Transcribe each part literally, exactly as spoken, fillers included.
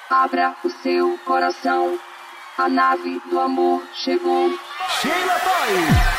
Abra o seu coração, a nave do amor chegou. Sheila Boy.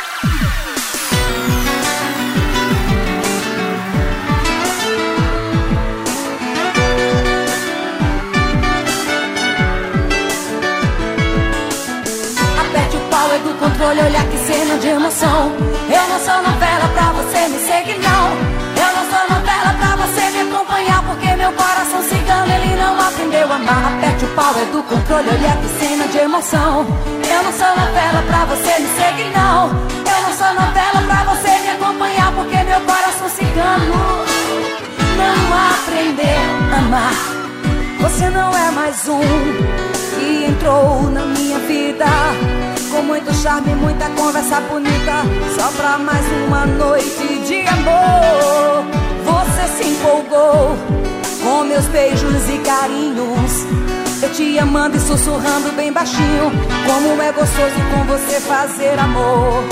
É do controle, olha que cena de emoção. Eu não sou novela pra você me seguir, não. Eu não sou novela pra você me acompanhar, porque meu coração cigano, ele não aprendeu a amar. Aperte o pau, é do controle, olha que cena de emoção. Eu não sou novela pra você me seguir, não. Eu não sou novela pra você me acompanhar, porque meu coração cigano não aprendeu a amar. Você não é mais um que entrou na minha vida com muito charme e muita conversa bonita, só pra mais uma noite de amor. Você se empolgou com meus beijos e carinhos, eu te amando e sussurrando bem baixinho, como é gostoso com você fazer amor.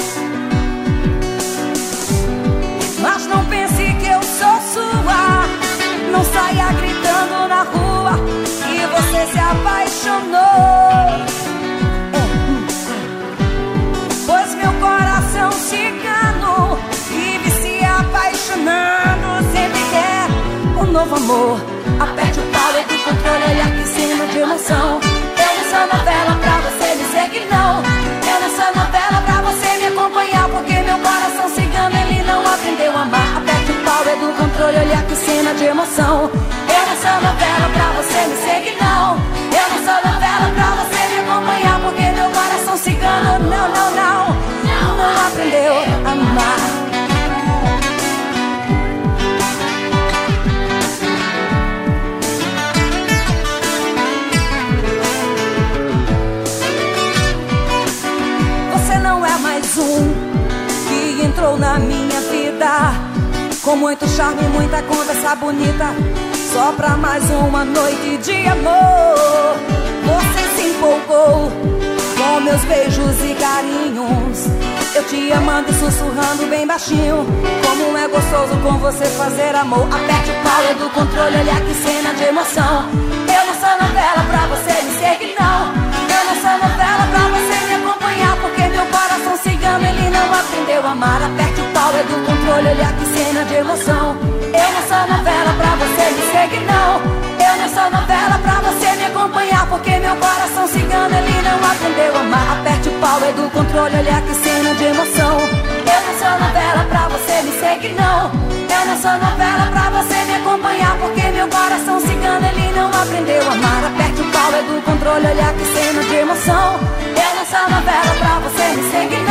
Mas não pense que eu sou sua, não saia gritando na rua que você se apaixonou, pois meu coração cigano vive se apaixonando, sempre quer um novo amor. Aperte o pau, é do controle, olha que cena de emoção. Eu não sou novela pra você me seguir, não. Eu não sou novela pra você me acompanhar, porque meu coração cigano, ele não aprendeu a amar. Aperte o pau, é do controle, olha que cena de emoção. Eu não sou novela pra você me seguir, não. Eu não sou novela pra você me acompanhar, porque meu coração cigano, não, não, não, não aprendeu a amar. Você não é mais um que entrou na minha vida com muito charme e muita conversa bonita, só pra mais uma noite de amor. Você se empolgou com meus beijos e carinhos, eu te amando e sussurrando bem baixinho, como é gostoso com você fazer amor. Aperte o pau, é do controle, olha que cena de emoção. Eu não sou novela pra você me seguir, não. Eu não sou novela pra você me acompanhar, porque meu coração cigano, ele não aprendeu a amar. Aperte o pau, é do controle, olha que cena de emoção. Eu não sou novela pra você me seguir, não. Eu não sou novela pra você me acompanhar, porque meu coração cigano, ele não aprendeu a amar. Aperte o pau, é do controle, olha que cena de emoção. Eu não sou novela pra você me seguir, não. Eu não sou novela pra você me acompanhar, porque meu coração cigano, ele não aprendeu a amar. Aperte o pau, é do controle, olha que cena de emoção. Eu não sou novela pra você me seguir,